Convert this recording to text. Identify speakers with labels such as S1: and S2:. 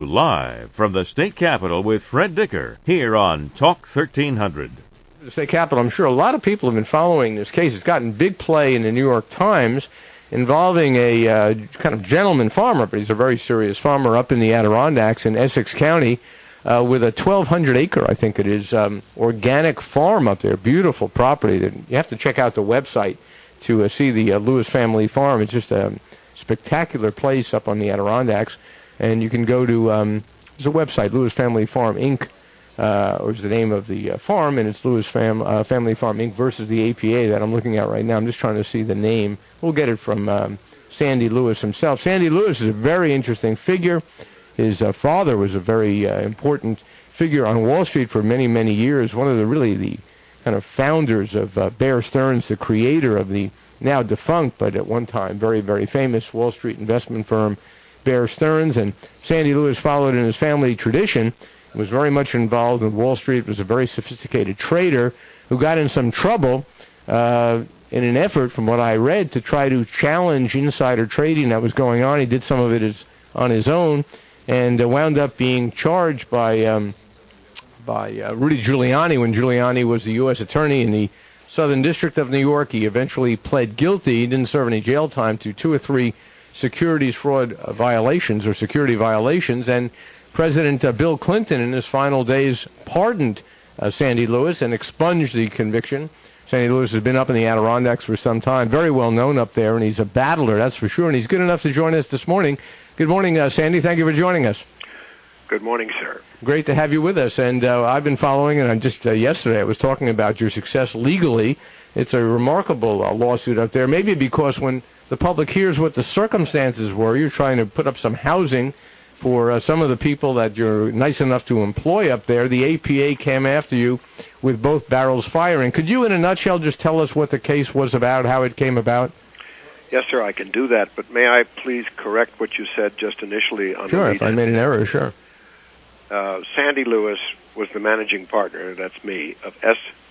S1: Live from the state capitol with Fred Dicker, here on Talk 1300.
S2: The state capitol, I'm sure a lot of people have been following this case. It's gotten big play in the New York Times involving a kind of gentleman farmer, but he's a very serious farmer up in the Adirondacks in Essex County with a 1,200-acre, I think it is, organic farm up there. Beautiful property. You have to check out the website to see the Lewis family farm. It's just a spectacular place up on the Adirondacks. And you can go to, there's a website, Lewis Family Farm, Inc., or is the name of the farm, and it's Lewis Family Farm, Inc. versus the APA that I'm looking at right now. I'm just trying to see the name. We'll get it from Sandy Lewis himself. Sandy Lewis is a very interesting figure. His father was a very important figure on Wall Street for many, many years, one of the kind of founders of Bear Stearns, the creator of the now defunct, but at one time very, very famous Wall Street investment firm, Bear Stearns. And Sandy Lewis followed in his family tradition, was very much involved in Wall Street, was a very sophisticated trader who got in some trouble in an effort, from what I read, to try to challenge insider trading that was going on. He did some of it on his own and wound up being charged by Rudy Giuliani when Giuliani was the U.S. attorney in the Southern District of New York. He eventually pled guilty. He didn't serve any jail time to 2 or 3 securities fraud violations or security violations, and President Bill Clinton in his final days pardoned Sandy Lewis and expunged the conviction. Sandy Lewis has been up in the Adirondacks for some time, very well known up there, and he's a battler, that's for sure, and he's good enough to join us this morning. Good morning, Sandy. Thank you for joining us.
S3: Good morning, sir.
S2: Great to have you with us, and I've been following, and just yesterday I was talking about your success legally. It's a remarkable lawsuit up there, maybe because when the public hears what the circumstances were, you're trying to put up some housing for some of the people that you're nice enough to employ up there. The APA came after you with both barrels firing. Could you, in a nutshell, just tell us what the case was about, how it came about?
S3: Yes, sir, I can do that, but may I please correct what you said just initially on
S2: Sure, if I made an error, sure.
S3: Sandy Lewis was the managing partner, that's me, of